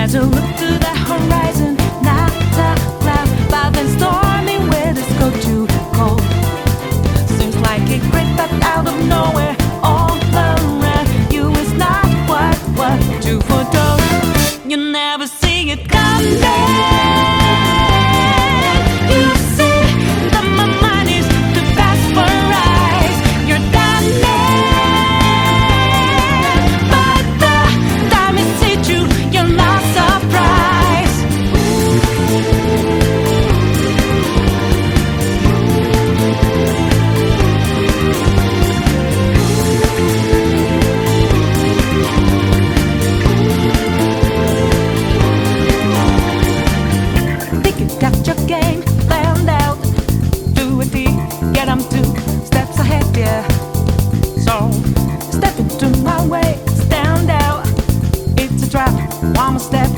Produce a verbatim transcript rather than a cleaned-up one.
As I look to the horizon, not a cloud, but then stormy weather's go too cold. Seems like it crept up out of nowhere, all around you. It's not what what you foretold. You never see it coming. You see that my mind is too fast for eyes. You're done, but the time it hit you, you're not surprised. Think you got your game planned out. Do it deep, get 'em two steps ahead, yeah. So step into my way, stand out. It's a trap, one more step